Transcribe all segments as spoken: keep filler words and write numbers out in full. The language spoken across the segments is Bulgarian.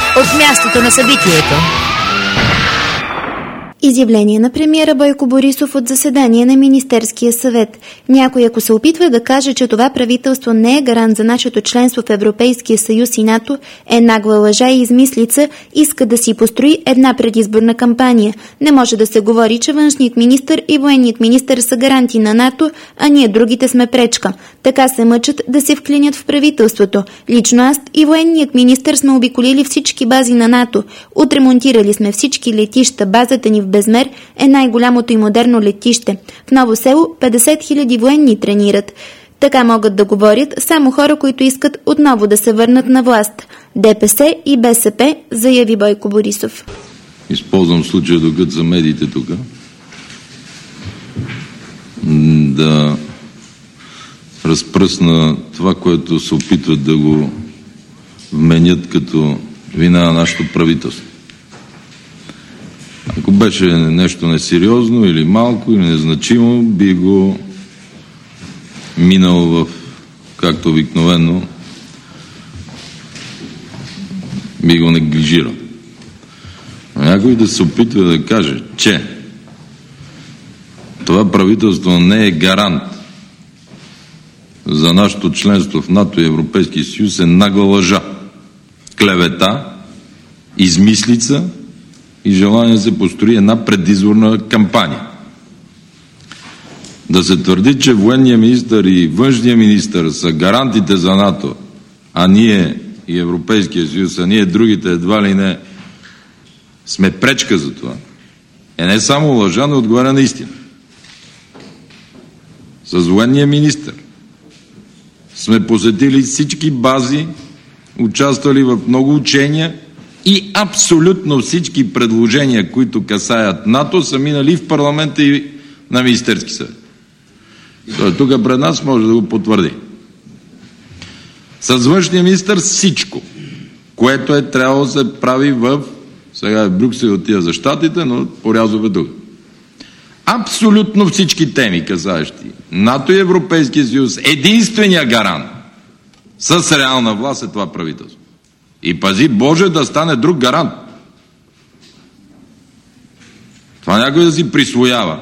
от мястото на събитието. Изявление на премиера Бойко Борисов от заседание на Министерския съвет. Някой, ако се опитва да каже, че това правителство не е гарант за нашето членство в Европейския съюз и НАТО, е нагла лъжа и измислица, иска да си построи една предизборна кампания. Не може да се говори, че външният министър и военният министър са гаранти на НАТО, а ние другите сме пречка. Така се мъчат да се вклинят в правителството. Лично аз и военният министър сме обиколили всички бази на НАТО. Отремонтирали сме всички летища. Базата ни в Безмер е най-голямото и модерно летище. В Ново село петдесет хиляди военни тренират. Така могат да говорят само хора, които искат отново да се върнат на власт. ДПС и БСП, заяви Бойко Борисов. Използвам случая, докато за медиите тук, да разпръсна това, което се опитват да го вменят като вина на нашето правителство. Ако беше нещо несериозно или малко или незначимо, би го минал в, както обикновено, би го неглижирал. Някой да се опитва да каже, че това правителство не е гарант за нашето членство в НАТО и Европейския съюз, е нагла лъжа, клевета, измислица и желание да се построи една предизборна кампания. Да се твърди, че военният министър и външният министър са гарантите за НАТО, а ние и Европейския съюз, а ние другите едва ли не сме пречка за това, е не само лъжа, но отговаря на истина. С военния министър сме посетили всички бази, участвали в много учения и абсолютно всички предложения, които касаят НАТО, са минали в парламента и на Министерски съвет. Той тук пред нас може да го потвърди. С външния министър всичко, което е трябвало да се прави в... Сега в Брюксел отива за щатите, но порязва бе тук. Абсолютно всички теми, касаещи НАТО и Европейския съюз, единствения гарант с реална власт е това правителство. И пази Боже да стане друг гарант. Това някой да си присвоява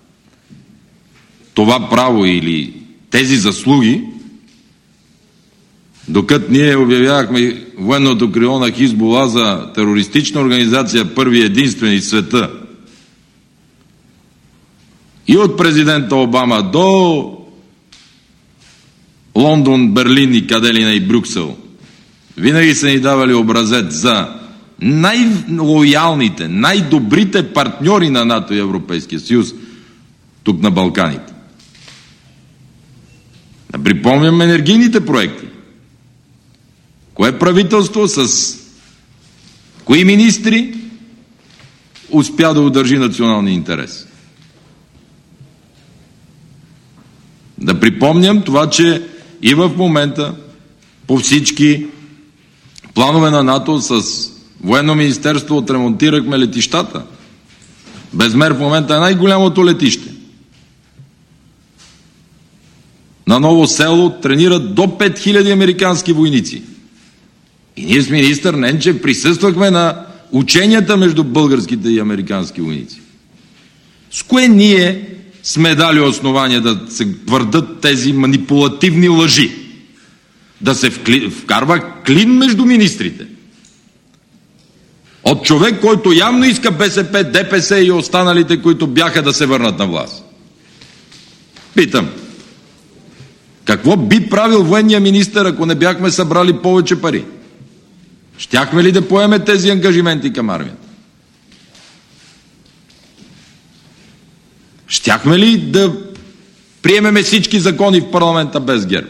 това право или тези заслуги, докато ние обявявахме военното крило на Хизбула за терористична организация, първи и единствени в света, и от президента Обама до Лондон, Берлин и къде ли не и Брюксел, винаги са ни давали образец за най-лоялните, най-добрите партньори на НАТО и Европейския съюз тук на Балканите. Да припомням енергийните проекти. Кое правителство с кои министри успя да удържи националния интерес? Да припомням това, че и в момента по всички планове на НАТО с военно министерство отремонтирахме летищата. Безмер в момента е най-голямото летище. На Ново село тренират до пет хиляди американски войници. И ние с министър Ненчев присъствахме на ученията между българските и американски войници. С кое ние сме дали основания да се твърдат тези манипулативни лъжи? Да се вкарва клин между министрите. От човек, който явно иска БСП, ДПС и останалите, които бяха да се върнат на власт. Питам, какво би правил военния министър, ако не бяхме събрали повече пари? Щяхме ли да поеме тези ангажименти към армията? Щяхме ли да приемеме всички закони в парламента без ГЕРБ?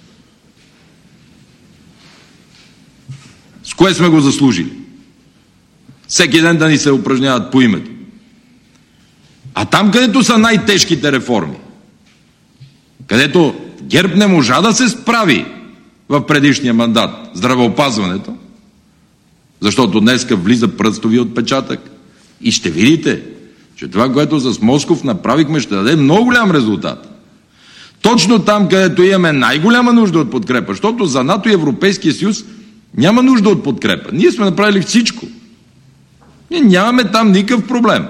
С кое сме го заслужили? Всеки ден да ни се упражняват по името. А там, където са най-тежките реформи, където ГЕРБ не можа да се справи в предишния мандат, здравеопазването, защото днеска влиза пръстови отпечатък и ще видите, че това, което с Москов направихме, ще даде много голям резултат. Точно там, където имаме най-голяма нужда от подкрепа, защото за НАТО и Европейския съюз Няма нужда от подкрепа. Ние сме направили всичко. Ние нямаме там никакъв проблем.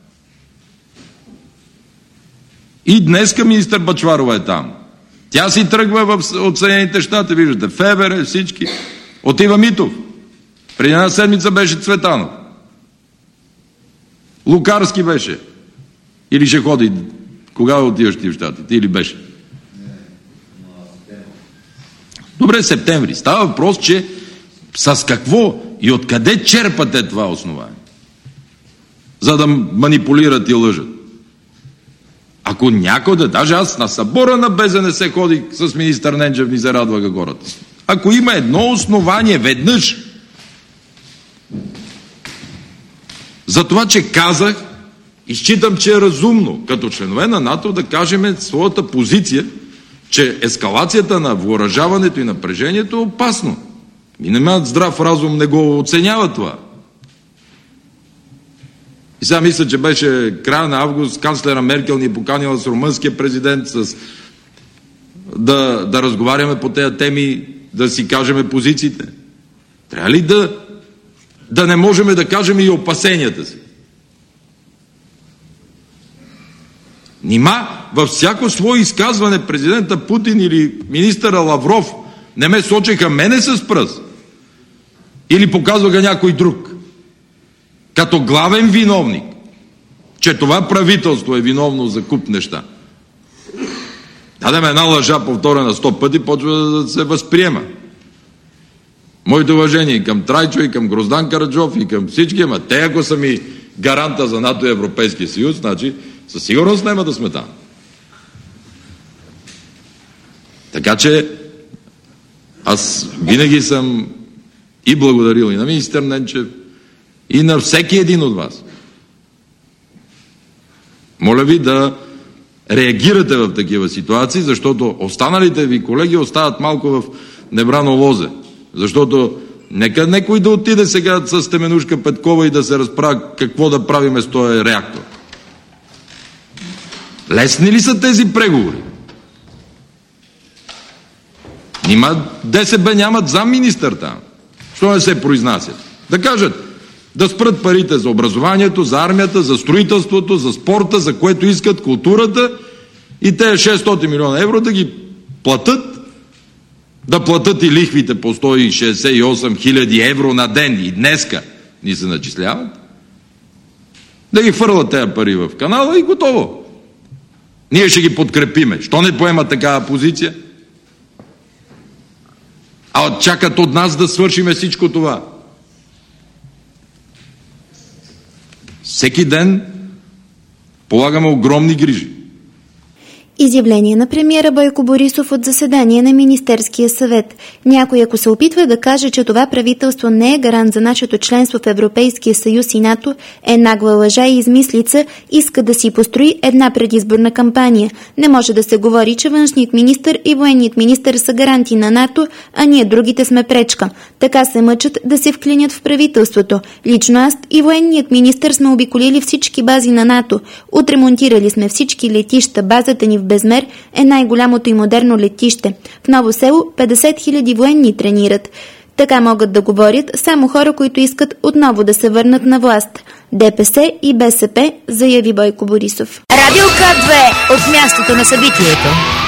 И днеска министър Бъчварова е там. Тя си тръгва в, от Съединените щати, виждате, Фебере, всички. Отива Митов. Преди една седмица беше Цветанов. Лукарски беше. Или ще ходи. Кога отиваш ти в щатите? Или беше? Добре, септември. Става въпрос, че с какво и откъде черпате това основание? За да манипулират и лъжат. Ако някой да... Даже аз на събора на БЗНС ходих с министър Ненчев, ни зарадваха хората. Ако има едно основание веднъж за това, че казах и считам, че е разумно като членове на НАТО да кажем своята позиция, че ескалацията на въоръжаването и напрежението е опасно. И немат здрав разум не го оценява това. И сега мисля, че беше края на август, канцлера Меркел ни поканила с румънския президент с... да, да разговаряме по тези теми, да си кажем позициите. Трябва ли да, да не можем да кажем и опасенията си? Нима във всяко свое изказване президента Путин или министъра Лавров не ме сочеха мене с пръст или показваха някой друг като главен виновник, че това правителство е виновно за куп неща. Дадем една лъжа повторена сто пъти, почва да се възприема. Моите уважения и към Трайчо, и към Гроздан Караджов, и към всички, ама те ако са ми гаранта за НАТО и Европейския съюз, значи със сигурност няма да сме там. Така че аз винаги съм и благодарил и на министър Ненчев, и на всеки един от вас. Моля ви да реагирате в такива ситуации, защото останалите ви колеги остават малко в небрано лозе. Защото нека некой да отиде сега с Теменушка Петкова и да се разправя какво да правиме с този реактор. Лесни ли са тези преговори? Нима ДСБ нямат замминистър там. Що не се произнасят? Да кажат, да спрат парите за образованието, за армията, за строителството, за спорта, за което искат, културата и те шестстотин милиона евро да ги платят, да платят и лихвите по сто шестдесет и осем хиляди евро на ден и днеска ни се начисляват, да ги хвърлят тези пари в канала и готово. Ние ще ги подкрепиме. Що не поемат такава позиция? А чакат от нас да свършиме всичко това. Всеки ден полагаме огромни грижи. Изявление на премиера Бойко Борисов от заседание на Министерския съвет. Някой, ако се опитва да каже, че това правителство не е гарант за нашето членство в Европейския съюз и НАТО, е нагла лъжа и измислица, иска да си построи една предизборна кампания. Не може да се говори, че външният министър и военният министър са гаранти на НАТО, а ние другите сме пречка. Така се мъчат да се вклинят в правителството. Лично аз и военният министър сме обиколили всички бази на НАТО. Отремонтирали сме всички летища, базата ни в Безмер е най-голямото и модерно летище. В Ново село петдесет хиляди военни тренират. Така могат да говорят само хора, които искат отново да се върнат на власт. ДПС и БСП, заяви Бойко Борисов. Радио К две от мястото на събитието.